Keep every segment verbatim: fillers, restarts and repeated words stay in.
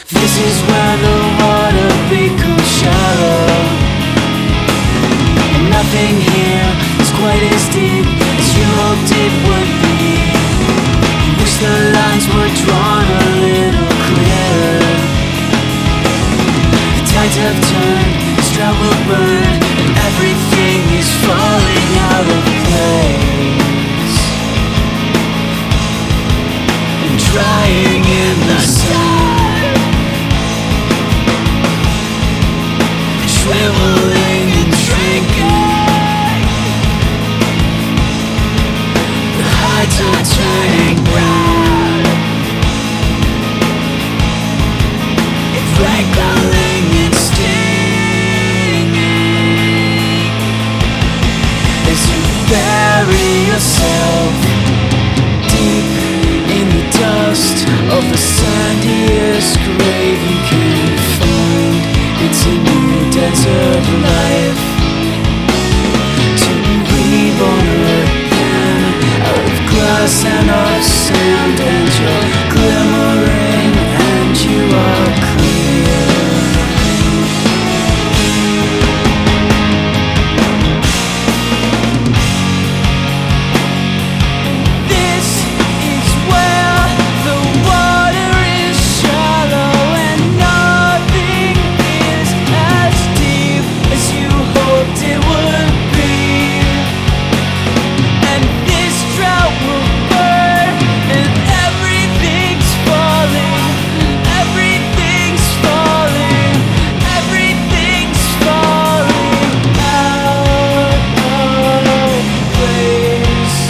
This is where the water becomes shallow, and nothing here is quite as deep as you hoped it would be. You wish the lines were drawn a little clearer. The tides have turned, the drought will burn, and everything is falling out of place and drying in the sun, shriveling and shrinking. The heights are turning brown, rankling and stinging as you bury yourself deep in the dust of the sandiest grave you can find. It's a new desert life, to be reborn again out of glass and of sand, and you're glimmering and you are clear. This is where the water is shallow, and nothing is as deep as you hoped it would be. And this drought will burn, and everything's falling, everything's falling, everything's falling out of place.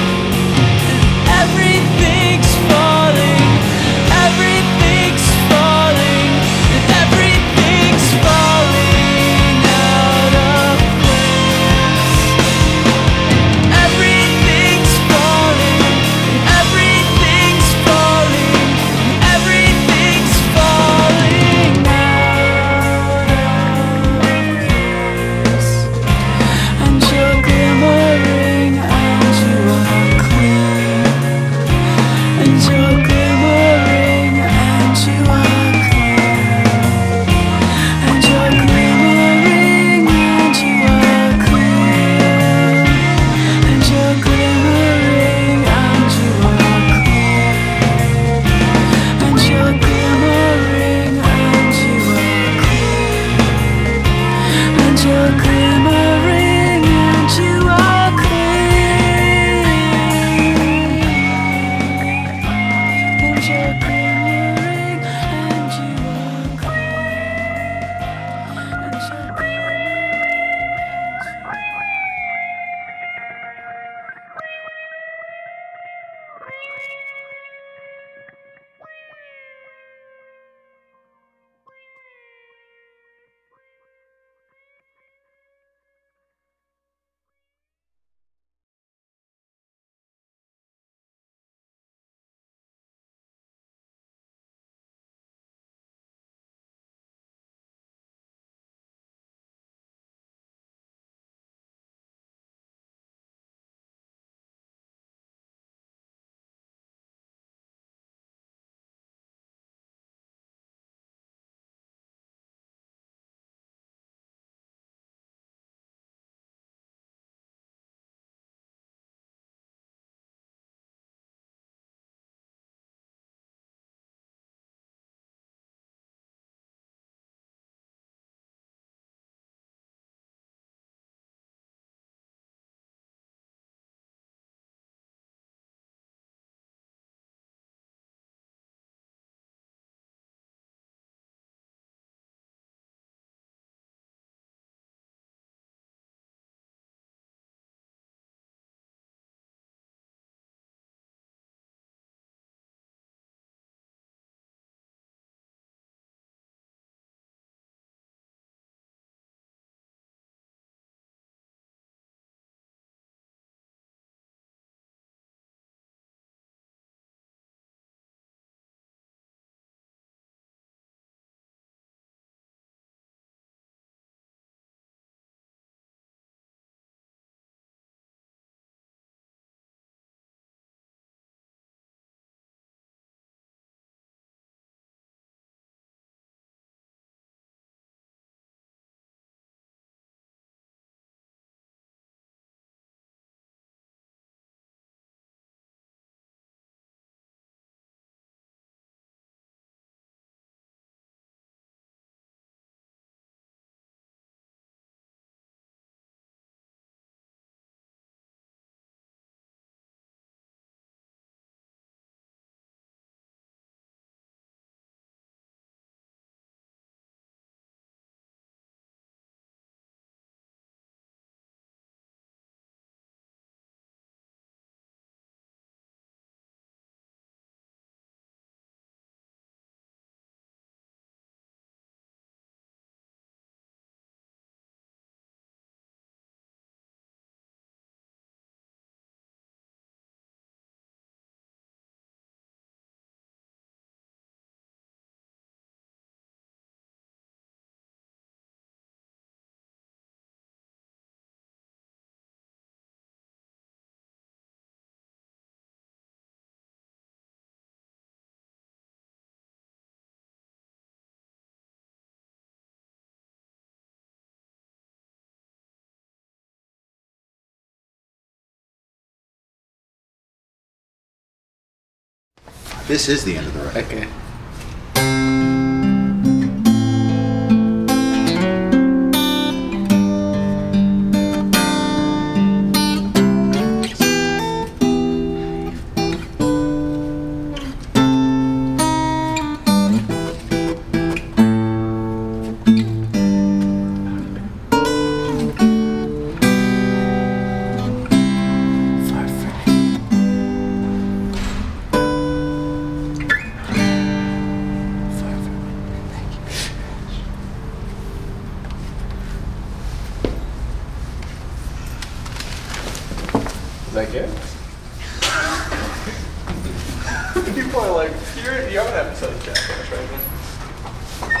Everything's falling, everything's falling, everything's falling out of place. Everything's falling, everything's falling, everything's falling out of place. And you're glimmering and you are clear. And you're glimmering and you are clear. And you're glimmering and you are clear. And you're glimmering and you are clear. And you're glimmering and you are clear. And you're glimmering and you are clear. And you're glimmering and you are clear. And you're This is the end of the record. Okay. Is that good? People are like, you're, you have an episode of Jackass right now.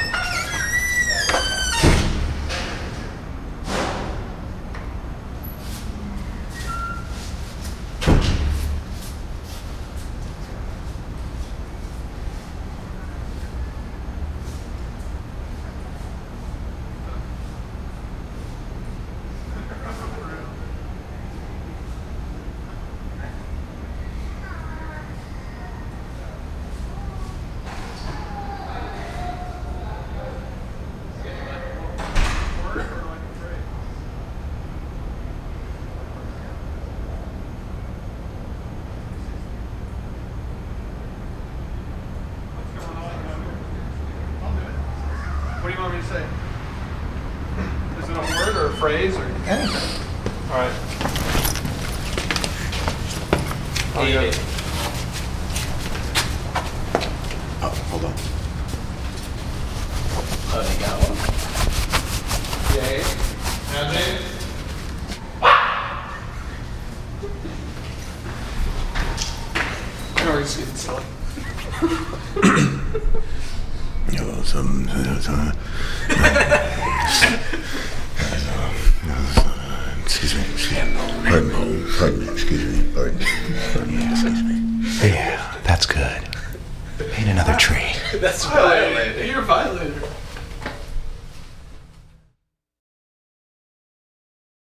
What do you want me to say? Is it a word or a phrase or anything? All right. Oh, yeah. Oh, hold on. Oh, they got one? Yay. Now, James. No, he's getting silly. You know, some, some, excuse me, excuse me, pardon me, pardon me, excuse me, pardon me, pardon me, excuse me. Yeah, that's good. Paint another tree. That's violated. You're a violator.